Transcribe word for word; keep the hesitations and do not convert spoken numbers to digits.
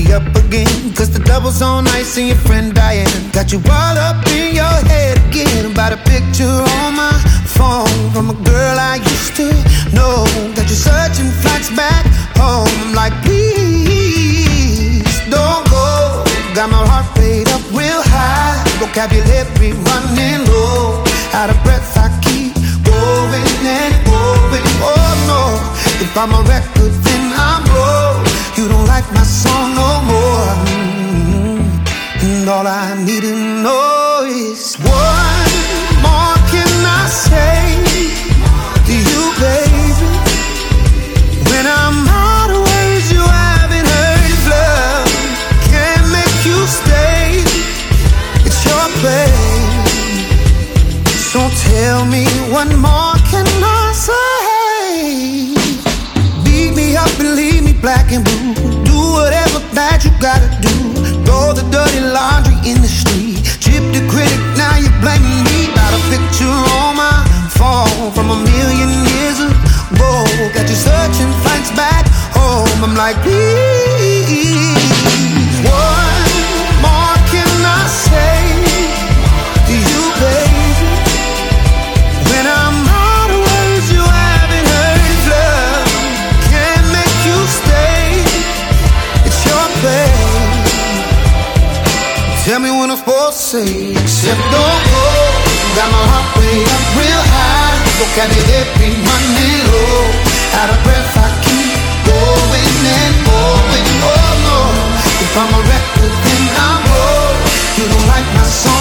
up again, cause the double's on ice and your friend Diane got you all up in your head again about a picture on my phone from a girl I used to know. Got you searching flights back home. I'm like, please don't go. Got my heart rate up real high, vocabulary running low. Out of breath I keep going and going. Oh no, if I'm a record then I'm broke. You don't like my song no more. Mm-hmm. And all I need to know is what more can I say to you, baby? When I'm out of ways you haven't heard of love, can't make you stay. It's your play. So tell me what more can I say? Beat me up and leave me black and blue. Do whatever that you gotta do. Throw the dirty laundry in the street. Chip the critic, now you're blaming me. Got a picture on my phone from a million years ago. Got you searching flights back home. I'm like, please, what more can I say to you, baby? When I'm out of words you haven't heard of love, can't make you stay. It's your play. Tell me what I'm supposed to say, except don't go. Got my heart way up real high, vocabulary running low. Out of breath I keep going and going. Oh no, if I'm a record then I'm broke. You don't like my song